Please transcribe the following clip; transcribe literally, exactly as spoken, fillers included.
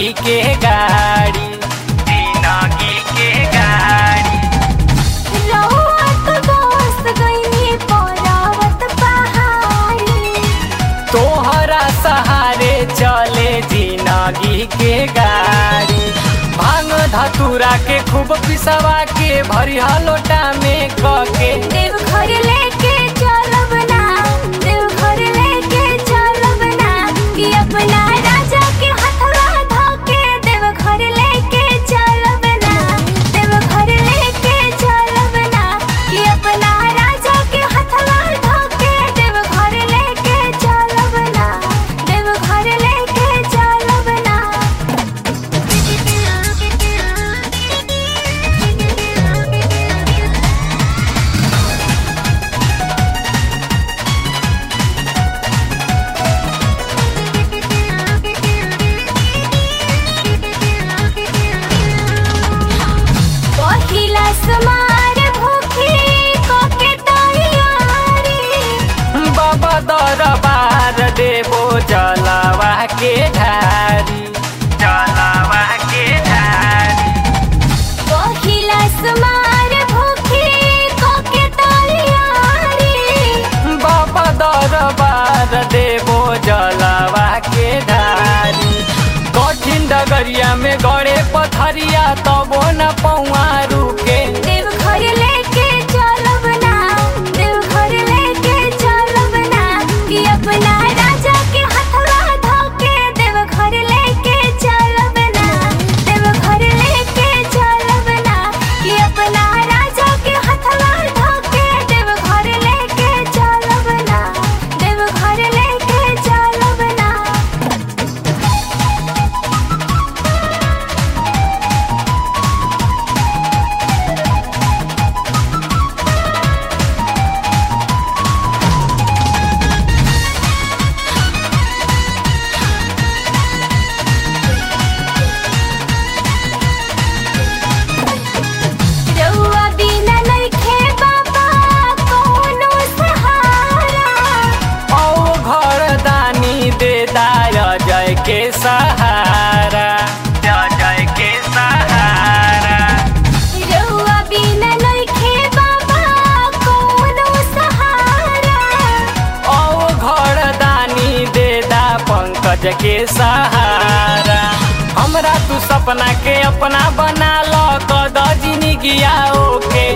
जिंदगी के गाड़ी, जिंदगी के गाड़ी। रउआ दोस्त गइनी पर्वत पहाड़ी, तोहरा सहारे चले जिंदगी के गाड़ी। भांग धतूरा के खूब पिसवा के भरिया लोटा में कके, देवघर लेके चलब ना, देवघर लेके चलब ना, कि अपना राजा के हथवा धके देवघर लेके चलब ना, देवघर लेके चलब ना, कि अपना राजा के हथवा धके देवघर लेके चलब ना, देवघर लेके चलब ना। पहिला समार भूखी कोके तैयारी, बाबा दरबार देबो जलावा के ढारी, जलावा के ढारी। पहिला समार भूखी कोके तैयारी, बाबा दरबार देबो जलावा के ढारी। कठिन डगरिया में गड़े पथरिया तबो न पौआ रुके, देवघर लेके चलब ना, देवघर लेके चलब ना, कि अपना राजा के हथवा धके देवघर लेके चलब ना, देवघर लेके चलब ना, कि अपना राजा के हथवा धके देवघर लेके चलब ना, देवघर लेके चलब ना। रउआ बिना नइखे बाबा कोनो सहारा, औ घर दानी दे दाय जय के सहारा, जय के सहारा। रउआ बिना नइखे बाबा कोनो सहारा, औ घर दानी दे दा पंकज के सहारा। हमरा तू सपना के अपना बना लो कद जिंदगिया ओके,